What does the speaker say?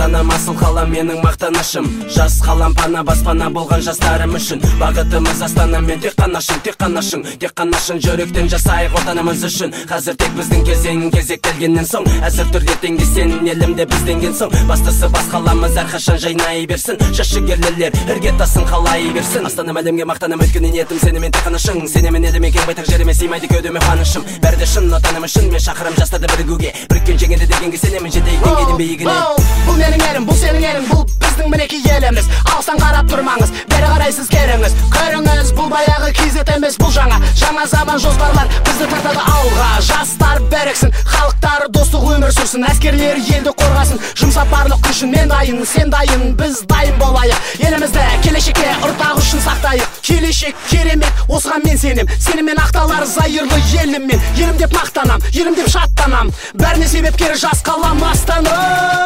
Астанам асыл қалам менің мақтанышым. Жас қалам пана баспана болған жастарым үшін. Бағытымыз Астана мен тек қанашың жүректен жасайық отанымыз үшін. Қазір тек біздің кезек келгеннен соң, әзір тұр ертеңге сенің елімде бізденген соң. Бастысы бас қаламыз әрқашан жайнай берсін. Жас жігерлер іргетасын қалай берсін. Астанам әлемге мақтанам өткені ниетім сенімен тек қанашың. Сенемен еліме кең байтақ жеріме сыймайды кеудеме қуанышым. Бәрі де шын отаным үшін мен шақырам жастарды бірігуге. Біріккен жеңеді дегенге сенемін жетейік деңгейдің биігіне. Бұл менің елім, бұл сенің елің, бұл біздің мінекей еліміз. Алыстан қарап тұрмаңыз, бері қарай сіз керіңіз. Көріңіз, бұл баяғы кезет емес, бұл жаңа заман жоспарлар бізді тартады алға. Жастар біріксін, халықтар достық өмір сүрсін, әскерлер елді қорғасын, жұмсап барлық күшін. Мен дайын, сен дайын, біз дайын болайық. Елімізді келешекке ұрпақ үшін сақтайық. Келешек керемет, осыған мен сенем. Сенімен ақталар зайырлы еліммен. Елім деп мақтанам, елім деп шаттанам. Бәріне себепкері жас қалам Астана.